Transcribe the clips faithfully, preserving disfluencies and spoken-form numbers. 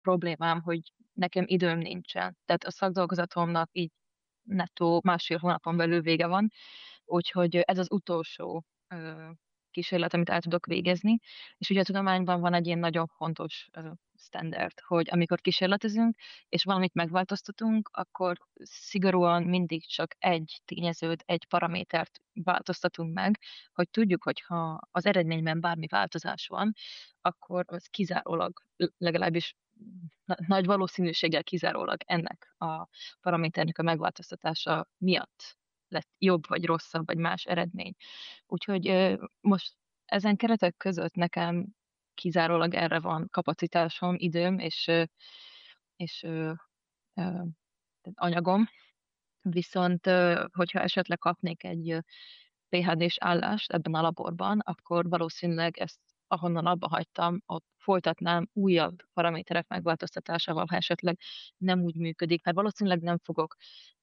problémám, hogy nekem időm nincsen. Tehát a szakdolgozatomnak így nettó másfél hónapon belül vége van, úgyhogy ez az utolsó ö, kísérlet, amit el tudok végezni. És ugye a tudományban van egy ilyen nagyon fontos ö, standard, hogy amikor kísérletezünk, és valamit megváltoztatunk, akkor szigorúan mindig csak egy tényezőt, egy paramétert változtatunk meg, hogy tudjuk, hogyha az eredményben bármi változás van, akkor az kizárólag, legalábbis na- nagy valószínűséggel kizárólag ennek a paraméternek a megváltoztatása miatt lett jobb, vagy rosszabb, vagy más eredmény. Úgyhogy ö, most ezen keretek között nekem kizárólag erre van kapacitásom, időm, és, ö, és ö, ö, anyagom. Viszont, ö, hogyha esetleg kapnék egy ö, pé há dés állást ebben a laborban, akkor valószínűleg ezt, ahonnan abba hagytam, ott folytatnám újabb paraméterek megváltoztatásával, ha esetleg nem úgy működik, mert valószínűleg nem fogok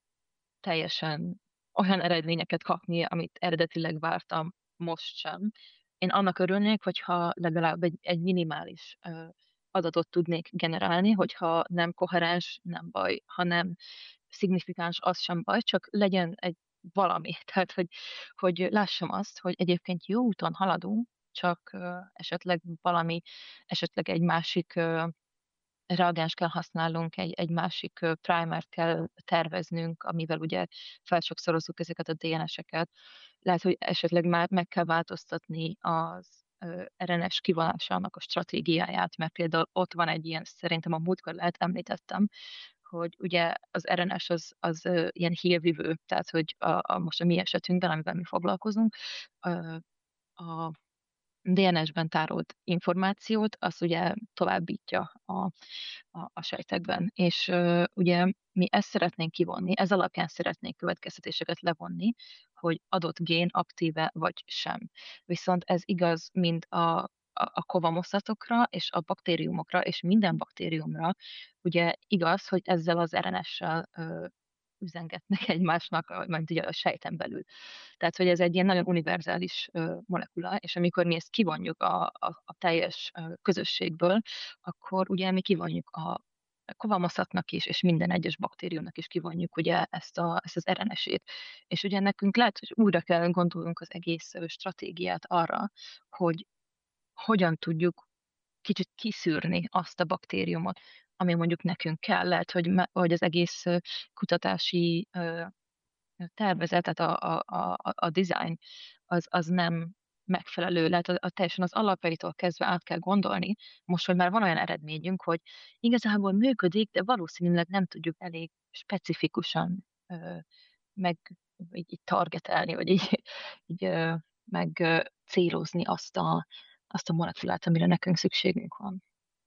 teljesen olyan eredményeket kapni, amit eredetileg vártam most sem. Én annak örülnék, hogyha legalább egy, egy minimális ö, adatot tudnék generálni, hogyha nem koherens, nem baj, hanem szignifikáns, az sem baj, csak legyen egy valami. Tehát, hogy, hogy lássam azt, hogy egyébként jó úton haladunk, csak ö, esetleg valami, esetleg egy másik ö, reagens kell használnunk, egy, egy másik ö, primert kell terveznünk, amivel ugye felsokszorozzuk ezeket a dé en es-eket. Lehet, hogy esetleg már meg kell változtatni az ö, er en es kivonásának a stratégiáját, mert például ott van egy ilyen, szerintem a múltkor lehet említettem, hogy ugye az er en es az, az ö, ilyen hírvivő, tehát hogy a, a, most a mi esetünkben, amivel mi foglalkozunk, ö, a dé en es-ben tárolt információt, azt ugye továbbítja a, a, a sejtekben. És uh, ugye mi ezt szeretnénk kivonni, ez alapján szeretnénk következtetéseket levonni, hogy adott gén aktíve vagy sem. Viszont ez igaz mind a, a, a kovamoszatokra és a baktériumokra, és minden baktériumra. Ugye igaz, hogy ezzel az er en es-sel uh, üzengetnek egymásnak, mert ugye a sejten belül. Tehát, hogy ez egy ilyen nagyon univerzális ö, molekula, és amikor mi ezt kivonjuk a, a, a teljes ö, közösségből, akkor ugye mi kivonjuk a kovamaszatnak is, és minden egyes baktériumnak is kivonjuk ugye ezt, a, ezt az er en es-ét. És ugye nekünk lehet, hogy újra kell gondolnunk az egész ö, stratégiát arra, hogy hogyan tudjuk kicsit kiszűrni azt a baktériumot, ami mondjuk nekünk kell. Lehet, hogy, me, hogy az egész ö, kutatási ö, tervezet, tehát a, a, a, a design az, az nem megfelelő, lehet a, a teljesen az alapjaitól kezdve át kell gondolni, most, hogy már van olyan eredményünk, hogy igazából működik, de valószínűleg nem tudjuk elég specifikusan ö, meg így, így targetelni, vagy így, így ö, meg ö, célozni azt a, azt a molekulát, amire nekünk szükségünk van.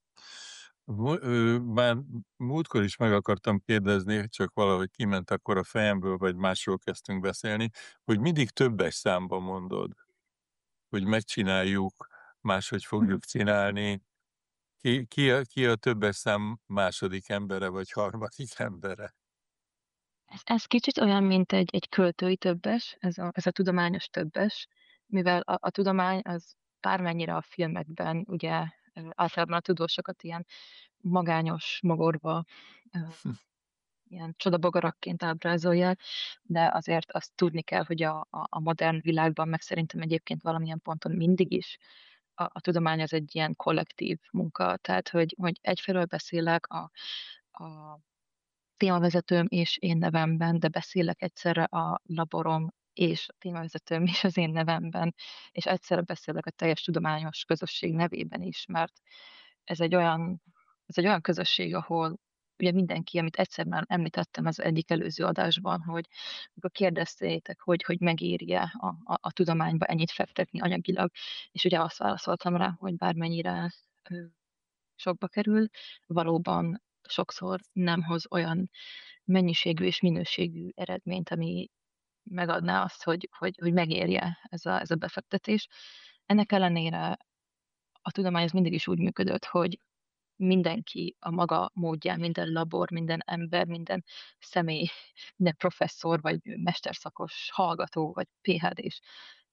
Mu- ö, Már múltkor is meg akartam kérdezni, csak valahogy kiment akkor a fejemből, vagy másról kezdtünk beszélni, hogy mindig többes számba mondod, hogy megcsináljuk, máshogy fogjuk csinálni. Ki, ki, a, ki a többes szám második embere, vagy harmadik embere? Ez, ez kicsit olyan, mint egy, egy költői többes, ez a, ez a tudományos többes, mivel a, a tudomány az bármennyire a filmekben, ugye ö, általában a tudósokat ilyen magányos, magorva, ö, ilyen csodabogarakként ábrázolják, de azért azt tudni kell, hogy a, a, a modern világban, meg szerintem egyébként valamilyen ponton mindig is a, a tudomány az egy ilyen kollektív munka, tehát hogy, hogy egyfelől beszélek a, a témavezetőm és én nevemben, de beszélek egyszerre a laborom és a témavezetőm is az én nevemben, és egyszerre beszélek a teljes tudományos közösség nevében is, mert ez egy olyan, ez egy olyan közösség, ahol ugye mindenki, amit egyszer már említettem az egyik előző adásban, hogy amikor kérdeztétek, hogy, hogy megéri-e a, a, a tudományba ennyit fektetni anyagilag, és ugye azt válaszoltam rá, hogy bármennyire ö, sokba kerül, valóban sokszor nem hoz olyan mennyiségű és minőségű eredményt, ami megadná azt, hogy, hogy, hogy megérje ez a, ez a befektetés. Ennek ellenére a tudomány az mindig is úgy működött, hogy mindenki a maga módján, minden labor, minden ember, minden személy, minden professzor, vagy mesterszakos hallgató, vagy pé há dés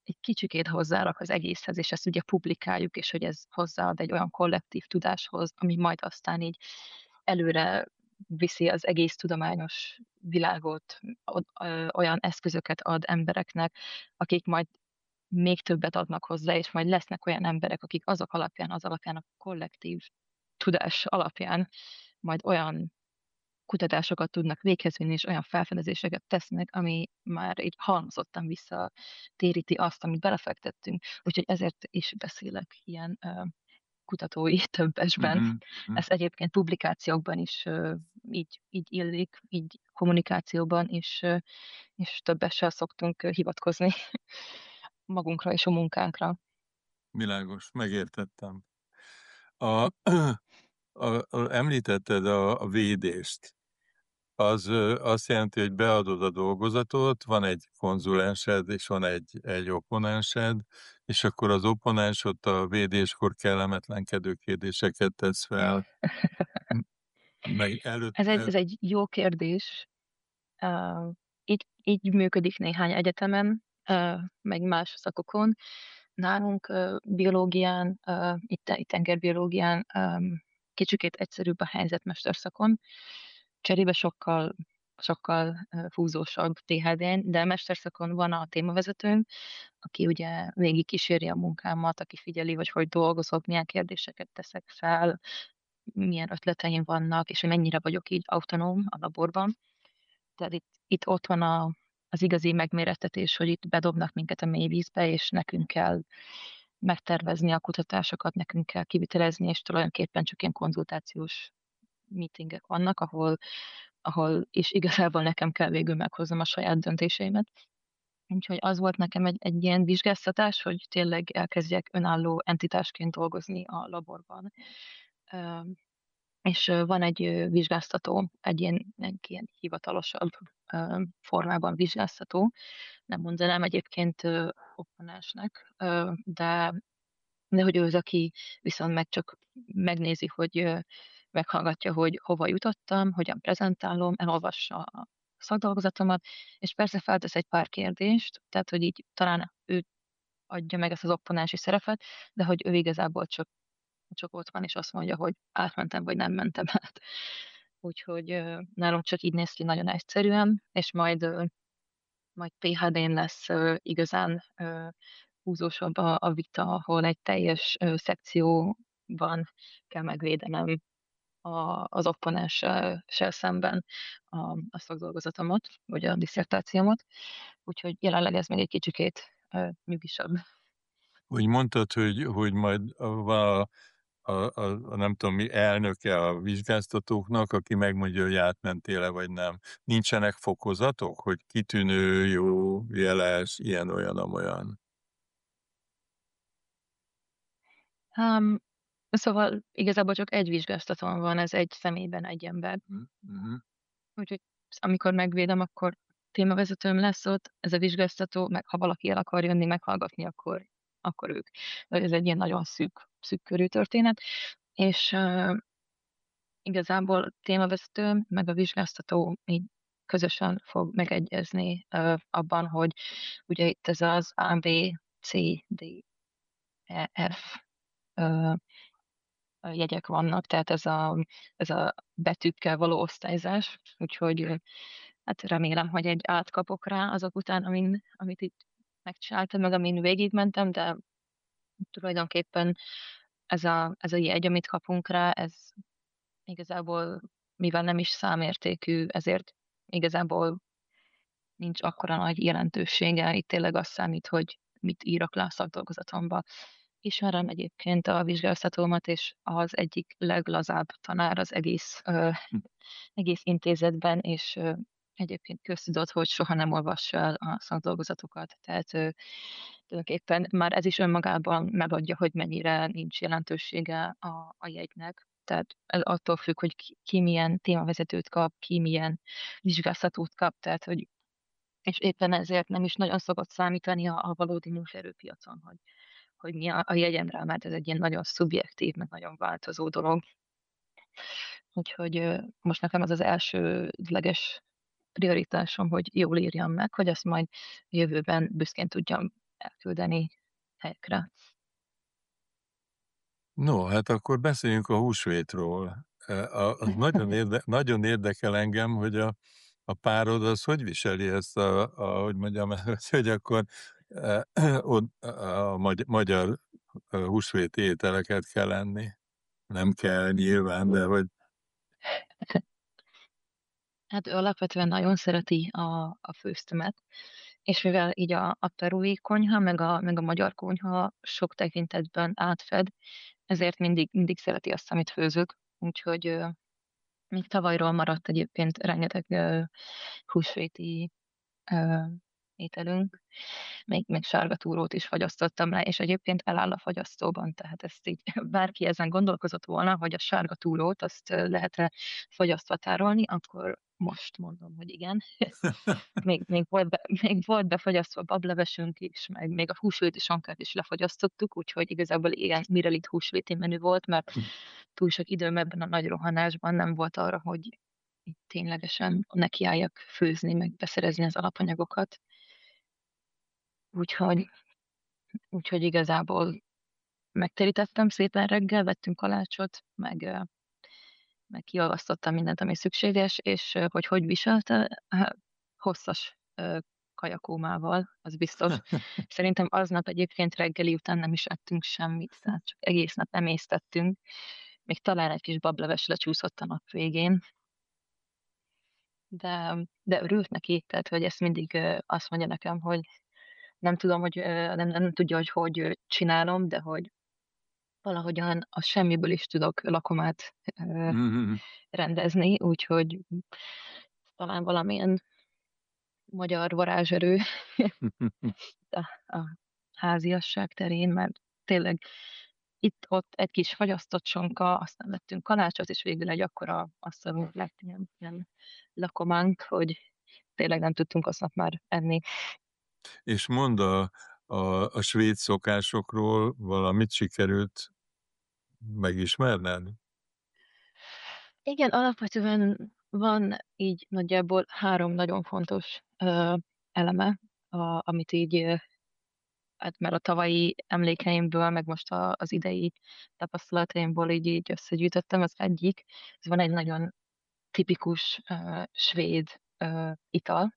egy kicsikét hozzárak az egészhez, és ezt ugye publikáljuk, és hogy ez hozzáad egy olyan kollektív tudáshoz, ami majd aztán így előre viszi az egész tudományos világot, od ö, olyan eszközöket ad embereknek, akik majd még többet adnak hozzá, és majd lesznek olyan emberek, akik azok alapján, az alapján, a kollektív tudás alapján majd olyan kutatásokat tudnak véghez vinni, és olyan felfedezéseket tesznek, ami már így halmozottan visszatéríti azt, amit belefektettünk. Úgyhogy ezért is beszélek ilyen ö, kutatói többesben. Mhm, mhm. Ez egyébként publikációkban is ö, így, így illik, így kommunikációban is, ö, és többessel szoktunk ö, hivatkozni magunkra és a munkánkra. Világos, megértettem. A a a említetted a a védést. Az, ö, azt jelenti, hogy beadod a dolgozatot, van egy konzulensed és van egy egy opponensed, és akkor az opponens ott a védéskor kellemetlenkedő kérdéseket tesz fel. M meg előtt Ez egy, el ez egy jó kérdés. Ö, így, így működik néhány egyetemen, ö, meg más szakokon. Nálunk ö, biológián, ö, itt, itt tengerbiológián ö, kicsikét egyszerűbb a helyzet mesterszakon. Cserébe sokkal, sokkal ö, húzósabb té há dén, de mesterszakon van a témavezetőnk, aki ugye végig kíséri a munkámat, aki figyeli, hogy hogy dolgozok, milyen kérdéseket teszek fel, milyen ötleteim vannak, és hogy mennyire vagyok így autonóm a laborban. Tehát itt, itt ott van a, az igazi megmérettetés, hogy itt bedobnak minket a mély vízbe, és nekünk kell megtervezni a kutatásokat, nekünk kell kivitelezni, és tulajdonképpen csak ilyen konzultációs meetingek vannak, ahol, ahol és igazából nekem kell végül meghoznom a saját döntéseimet. Úgyhogy az volt nekem egy, egy ilyen vizsgáztatás, hogy tényleg elkezdjek önálló entitásként dolgozni a laborban. És ö, van egy ö, vizsgáztató, egy ilyen, egy ilyen hivatalosabb ö, formában vizsgáztató. Nem mondanám egyébként ö, opponensnek, ö, de, de hogy ő az, aki viszont meg csak megnézi, hogy ö, meghallgatja, hogy hova jutottam, hogyan prezentálom, elolvassa a szakdolgozatomat, és persze feltesz egy pár kérdést, tehát hogy így talán ő adja meg ezt az opponensi szerepet, de hogy ő igazából csak csak ott van, és azt mondja, hogy átmentem, vagy nem mentem át. Úgyhogy ö, nálunk csak így néz ki nagyon egyszerűen, és majd, ö, majd pé há dén lesz ö, igazán ö, húzósabb a, a vita, ahol egy teljes ö, szekcióban kell megvédenem a, az opponenssel szemben a, a szakdolgozatomat, vagy a diszertációmat. Úgyhogy jelenleg ez még egy kicsikét ö, nyugisabb. Úgy mondtad, hogy hogy majd a van a a a a nem tudom mi, elnöke a vizsgáztatóknak, aki megmondja, hogy átmentél-e vagy nem. Nincsenek fokozatok, hogy kitűnő, jó, jeles, ilyen, olyan, amolyan? Um, Szóval igazából csak egy vizsgáztatón van, ez egy személyben egy ember. Mhm, mhm. Úgyhogy amikor megvédem, akkor témavezetőm lesz ott, ez a vizsgáztató, meg ha valaki el akar jönni meghallgatni, akkor, akkor ők. De ez egy ilyen nagyon szűk, szűk körű történet. És uh, igazából a témavezetőm, meg a vizsgáztató így közösen fog megegyezni uh, abban, hogy ugye itt ez az A, B, C, D, E, F uh, jegyek vannak, tehát ez a, ez a betűkkel való osztályzás, úgyhogy ö, hát remélem, hogy egy átkapok rá azok után, amin, amit itt megcsináltam, meg amin végigmentem, de tulajdonképpen ez a, ez a jegy, amit kapunk rá, ez igazából, mivel nem is számértékű, ezért igazából nincs akkora nagy jelentősége. Itt tényleg az számít, hogy mit írok le a szakdolgozatomba. Ismerem egyébként a vizsgáztatómat, és az egyik leglazább tanár az egész, ö, Hm. egész intézetben, és ö, egyébként köztudott, hogy soha nem olvassa el a szakdolgozatokat. Tehát ö, tulajdonképpen már ez is önmagában megadja, hogy mennyire nincs jelentősége a, a jegynek. Tehát ez attól függ, hogy ki, ki milyen témavezetőt kap, ki milyen vizsgáztatót kap, tehát hogy és éppen ezért nem is nagyon szokott számítani a, a valódi munkaerőpiacon, hogy, hogy mi a, a jegyemre, mert ez egy ilyen nagyon szubjektív, meg nagyon változó dolog. Úgyhogy ö, most nekem az az elsődleges prioritásom, hogy jól írjam meg, hogy ezt majd jövőben büszkén tudjam elküldeni helyekre. No, hát akkor beszéljünk a húsvétról. E a az nagyon érde nagyon érdekel engem, hogy a a párod az hogy viseli ezt a a hogy mondjam, hogy akkor, e od a magy magyar húsvéti ételeket kell enni. Nem kell nyilván, de hogy Hát ő alapvetően nagyon szereti a a főztömet, és mivel így a a perui konyha, meg a meg a magyar konyha sok tekintetben átfed, ezért mindig mindig szereti azt, amit főzök. Úgyhogy, ö, még tavalyról maradt egyébként rengeteg, ö, húsvéti, ö, ételünk, még még sárgatúrót is fagyasztottam le, és egyébként eláll a fagyasztóban, tehát ezt így bárki ezen gondolkozott volna, hogy a sárgatúrót azt lehet-e fagyasztva tárolni, akkor most mondom, hogy igen. Még még volt be még volt befagyasztva bablevesünk is, meg még a húsvéti sonkát is lefagyasztottuk, úgyhogy igazából ilyen mirelit húsvéti menü volt, mert túl sok időm ebben a nagy rohanásban nem volt arra, hogy így ténylegesen nekiálljak főzni, meg beszerezni az alapanyagokat. Úgyhogy úgyhogy igazából megterítettem szépen reggel, vettünk kalácsot, meg, ö, meg kiolvasztottam mindent, ami szükséges, és ö, hogy hogy viselte, hát hosszas, ö, kajakómával, az biztos. Szerintem aznap egyébként reggeli után nem is ettünk semmit, tehát csak egész nap emésztettünk. Még talán egy kis bableves lecsúszott a nap végén, de de örült neki, tehát hogy ezt mindig, ö, azt mondja nekem, hogy nem tudom, hogy, ö, nem nem tudja, hogy hogy csinálom, de hogy valahogyan a semmiből is tudok lakomát, ö, Mhm. rendezni, úgyhogy talán valamilyen magyar varázserő a a háziasság terén, mert tényleg itt-ott egy kis fagyasztott sonka, aztán vettünk kalácsot, és végül egy akkora asztalunk lett, ilyen ilyen lakománk, hogy tényleg nem tudtunk aznap már enni. És mondd a a a svéd szokásokról valamit sikerült megismerned? Igen, alapvetően van így nagyjából három nagyon fontos, ö, eleme, a amit így, ö, hát már a tavalyi emlékeimből, meg most a az idei tapasztalataimból így így összegyűjtöttem. Az egyik, ez van egy nagyon tipikus, ö, svéd, ö, ital,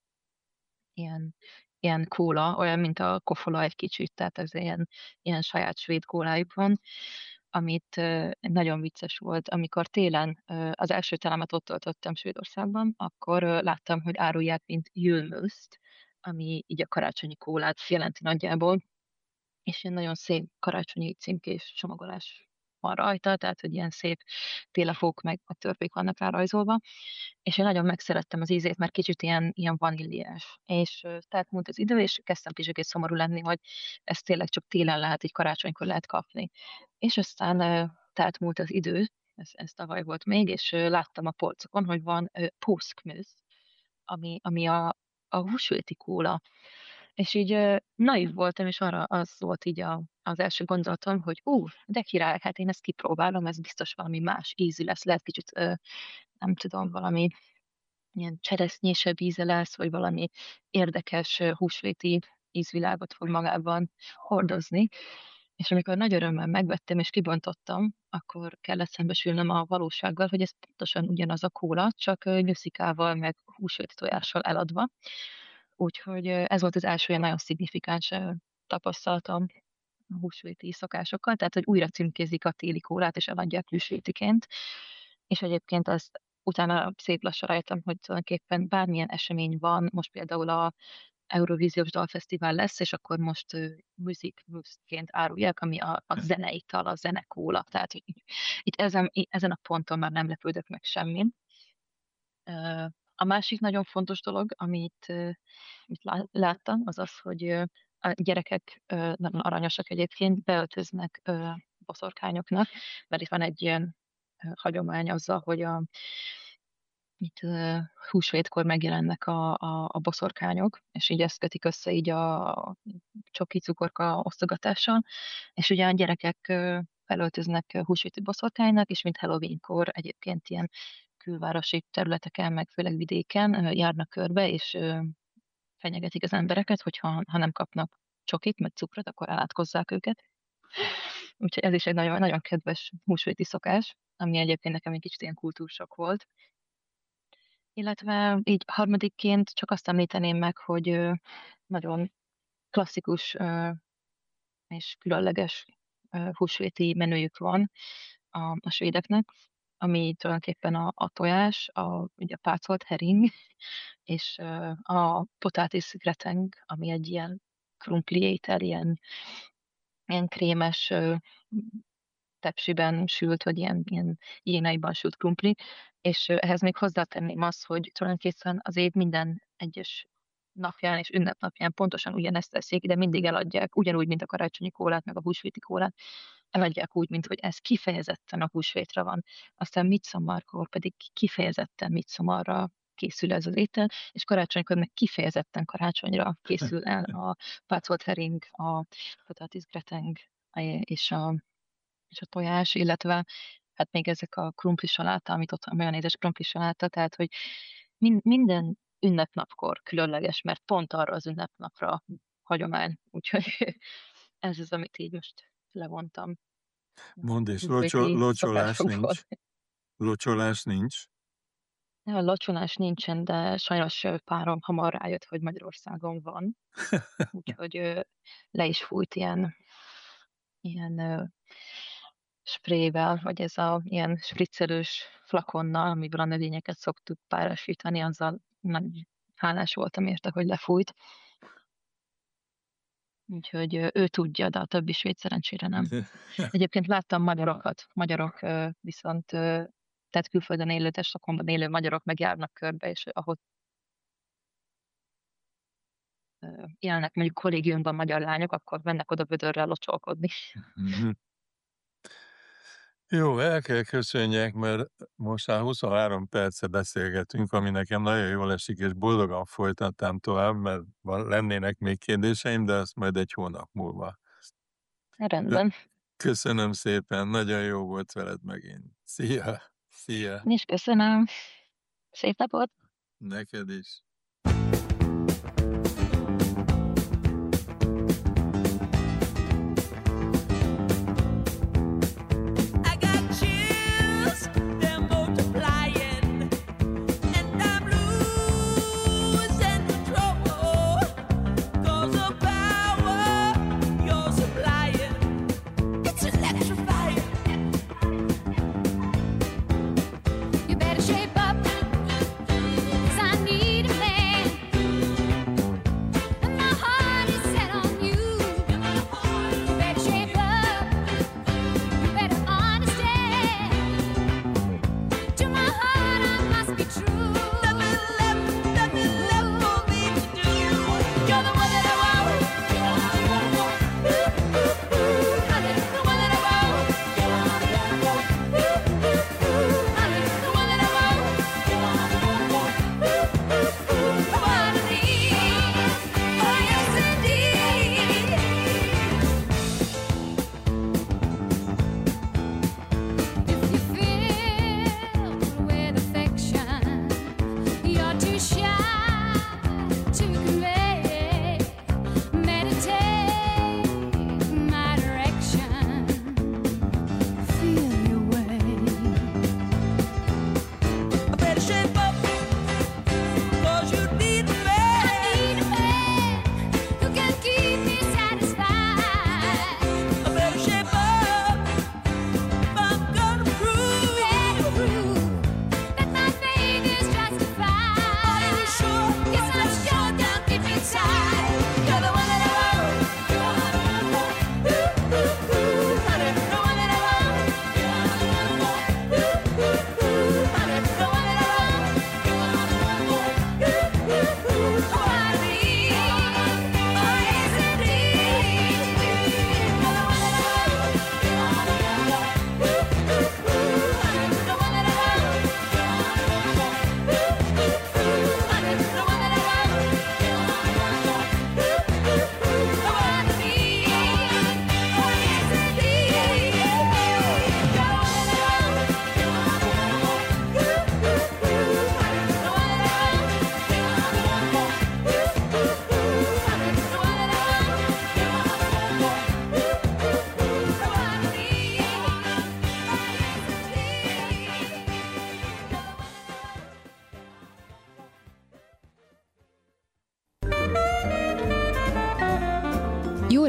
ilyen ilyen kóla, olyan, mint a kofola egy kicsit, tehát ez ilyen ilyen saját svéd kólájuk van, amit, ö, nagyon vicces volt, amikor télen, ö, az első telemet ott töltöttem Svédországban, akkor, ö, láttam, hogy árulják, mint julmust, ami így a karácsonyi kólát jelenti nagyjából, és ilyen nagyon szép karácsonyi címkés csomagolás van rajta, tehát hogy ilyen szép télefók meg a törpék vannak rárajzolva, és én nagyon megszerettem az ízét, mert kicsit ilyen ilyen vaníliás. És, ö, telt múlt az idő, és kezdtem kicsikét szomorú lenni, hogy ezt tényleg csak télen lehet, így karácsonykor lehet kapni. És aztán, ö, telt múlt az idő, ez ez tavaly volt még, és, ö, láttam a polcokon, hogy van, ö, påskmust, ami ami a a húsvéti kóla. És így, ö, naiv voltam, és arra az volt így a az első gondolatom, hogy ú, de király, hát én ezt kipróbálom, ez biztos valami más ízű lesz, lehet kicsit, ö, nem tudom, valami ilyen cseresznyésebb íze lesz, vagy valami érdekes, ö, húsvéti ízvilágot fog magában hordozni. És amikor nagy örömmel megvettem és kibontottam, akkor kellett szembesülnöm a valósággal, hogy ez pontosan ugyanaz a kóla, csak, ö, nyuszikával, meg húsvéti tojással eladva. Úgyhogy, ö, ez volt az első ilyen nagyon szignifikáns, ö, tapasztalatom a húsvéti szokásokkal, tehát hogy újra címkézik a téli kólát, és eladják húsvétiként. És egyébként azt utána szép lassan rájöttem, hogy tulajdonképpen bármilyen esemény van, most például a Eurovíziós Dalfesztivál lesz, és akkor most, ö, Musikmust-ként árulják, ami a a zeneital, a zenekóla. Tehát, hogy így itt ezen i ezen a ponton már nem lepődök meg semmin. Ö, a másik nagyon fontos dolog, amit, ö, amit lá láttam, az az, hogy, ö, a gyerekek, ö, nagyon aranyosak egyébként, beöltöznek, ö, boszorkányoknak, mert itt van egy ilyen, ö, hagyomány azzal, hogy a itt, ö, húsvétkor megjelennek a a a boszorkányok, és így ezt kötik össze így a csoki cukorka osztogatással, és ugye a gyerekek, ö, felöltöznek húsvéti boszorkánynak, és mint Halloweenkor egyébként ilyen külvárosi területeken, meg főleg vidéken, ö, járnak körbe, és, ö, fenyegetik az embereket, hogyha ha nem kapnak csokit, meg cukrot, akkor elátkozzák őket. Úgyhogy ez is egy nagyon, nagyon kedves húsvéti szokás, ami egyébként nekem egy kicsit ilyen kultúrsokk volt. Illetve így harmadikként csak azt említeném meg, hogy ö, nagyon klasszikus ö, és különleges ö, húsvéti menüjük van a, a svédeknek, ami tulajdonképpen a, a tojás, a, ugye a pácolt hering, és ö, a potatis greteng, ami egy ilyen krumpli étel, ilyen, ilyen krémes ö, tepsiben sült, vagy ilyen, ilyen jénaiban sült krumpli, és ö, ehhez még hozzátenném azt, hogy tulajdonképpen az év minden egyes napján és ünnepnapján pontosan ugyanezt teszik, de mindig eladják, ugyanúgy, mint a karácsonyi kólát, meg a húsvéti kólát, eladják úgy, mint hogy ez kifejezetten a húsvétra van. Aztán Midsommarkor pedig kifejezetten Midsommarra készül ez az étel, és karácsonykor meg kifejezetten karácsonyra készül el a pácolt hering, a patatis greteng és a, és a tojás, illetve hát még ezek a krumpli saláta, amit ott a majonézes krumpli saláta, tehát hogy min, minden ünnepnapkor különleges, mert pont arra az ünnepnapra hagyomány. Úgyhogy ez az, amit így most levontam. Mondd, és locsol, Húsvéti locsolás szokásokból. nincs? Locsolás nincs? A locsolás nincsen, de sajnos ö, párom hamar rájött, hogy Magyarországon van. Úgyhogy ö, le is fújt ilyen, ilyen ö, sprével, vagy ez a ilyen spriccelős flakonnal, amivel a növényeket szoktuk párásítani, azzal nagy hálás voltam érte, hogy lefújt. Úgyhogy ö, ő tudja, de a többi svéd szerencsére nem. Egyébként láttam magyarokat, magyarok ö, viszont, ö, tehát külföldön élő, Stockholmban élő magyarok megjárnak körbe, és ahol ö, élnek mondjuk kollégiumban magyar lányok, akkor mennek oda vödörrel locsolkodni. Mhm. Jó, el kell köszönjek, mert most már huszonhárom perce beszélgetünk, ami nekem nagyon jól esik, és boldogan folytattam tovább, mert van, lennének még kérdéseim, de azt majd egy hónap múlva. De Rendben. köszönöm szépen, nagyon jó volt veled megint. Szia! Szia! Én is köszönöm. Szép napot! Neked is! I got chills, they're multiplying, and I'm losing control. 'Cause the power you're supplying, it's electrifying. You better shape up, 'cause I need a man.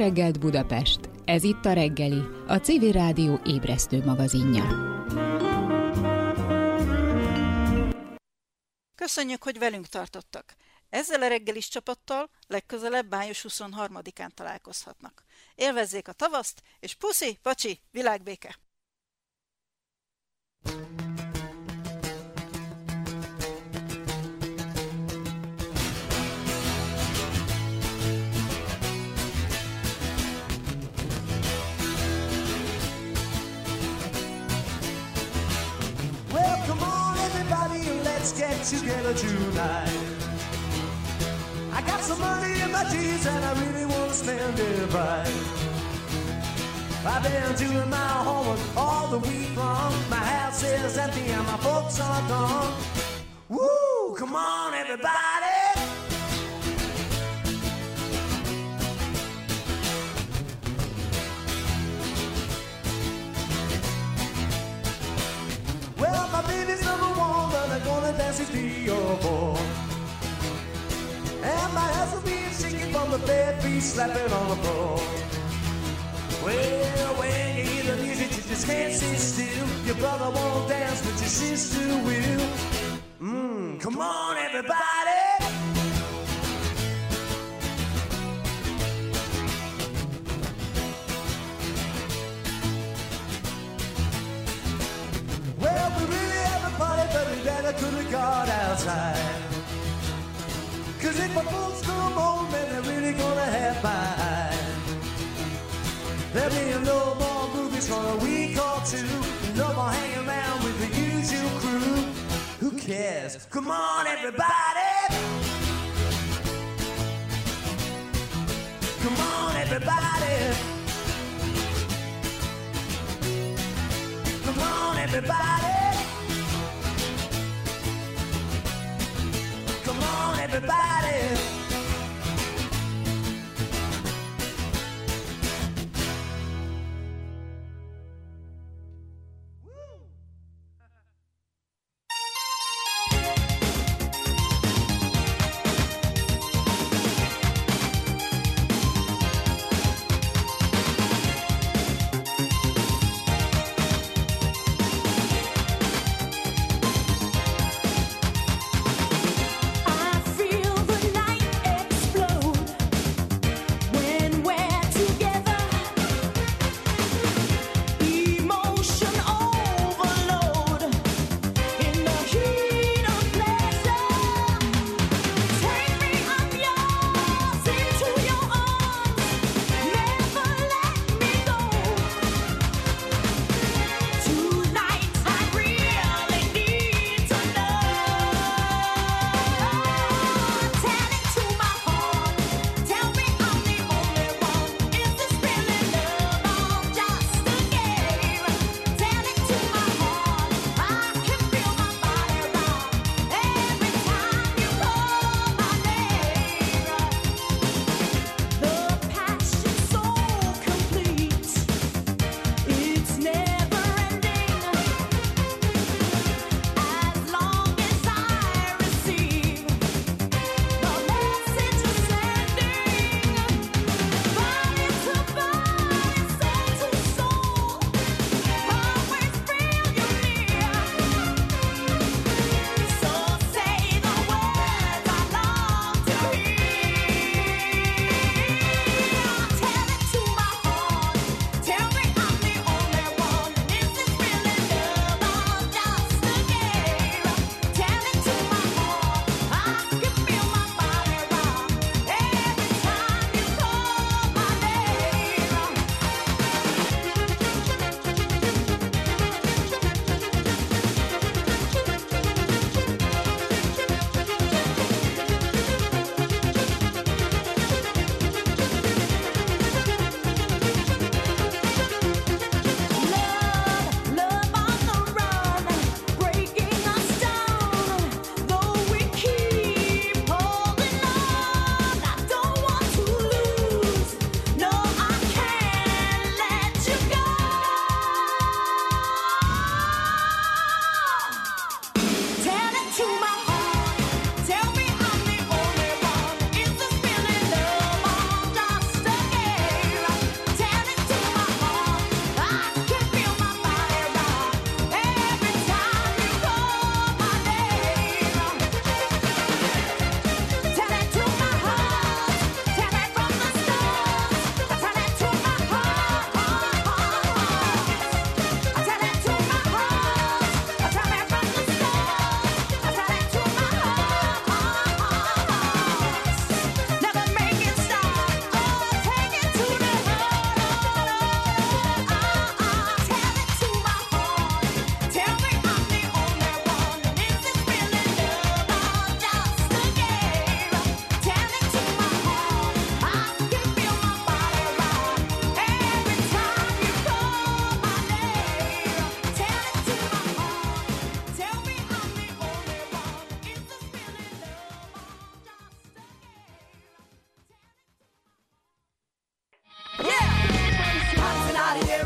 reggelt Budapest! Ez itt a reggeli, a Civil Rádió ébresztő magazinja. Köszönjük, hogy velünk tartottak. Ezzel a reggelis csapattal legközelebb május huszonharmadikán találkozhatnak. Élvezzék a tavaszt, és puszi, pacsi, világbéke! Let's get together tonight. I got some money in my jeans and I really want to spend it right. I've been doing my homework all the week long. My house is empty and my folks are gone. Woo! Come on, everybody! Well, my baby's number one, but I'm gonna dance with three or four. And my ass will be shaking from the bed, feet slapping on the floor. Well, when you hear the music, you just can't sit still. Your brother won't dance, but your sister will. Mmm, come on, everybody! Well, we really have a party, but we better could have got outside. Cause if my folks come home, then they're really gonna have my eye. There'll be no more movies for a week or two. No more hanging around with the usual crew. Who cares? Come on, everybody! Come on, everybody! Come on, everybody! Come on, everybody! I feel the night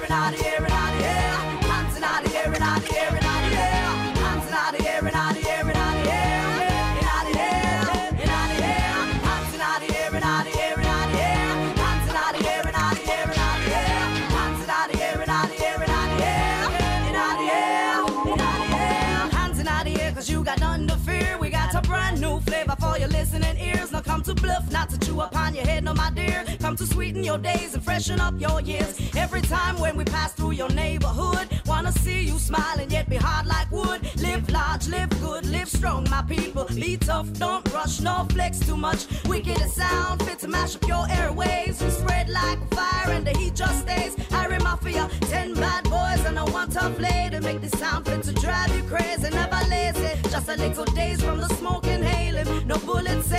and out of here and out of here. Hands and out of here and out of here and out of here. Hands and out of here and out of here and out of here. And out of here, and out of here. Hands and out of here and out of here and out of here. Hands and out of here and out of here and out of here. Hands and out of here and out of here and out of here. And out of here, and out of here. Hands and out of here, cause you got nothing to fear. We got a brand new flavor for your listening ears. Now come to bluff, not to chew upon your head, no my dear. Come to sweeten your days and freshen up your years. Every time when we pass through your neighborhood, wanna see you smile and yet be hard like wood. Live large, live good, live strong, my people. Be tough, don't rush, no flex too much. Wicked a sound fit to mash up your airways. You spread like fire and the heat just stays. Iron Mafia, ten bad boys and a one tough lady. Make this sound fit to drive you crazy, never lazy. Just a little days from the smoke inhaling. No bullets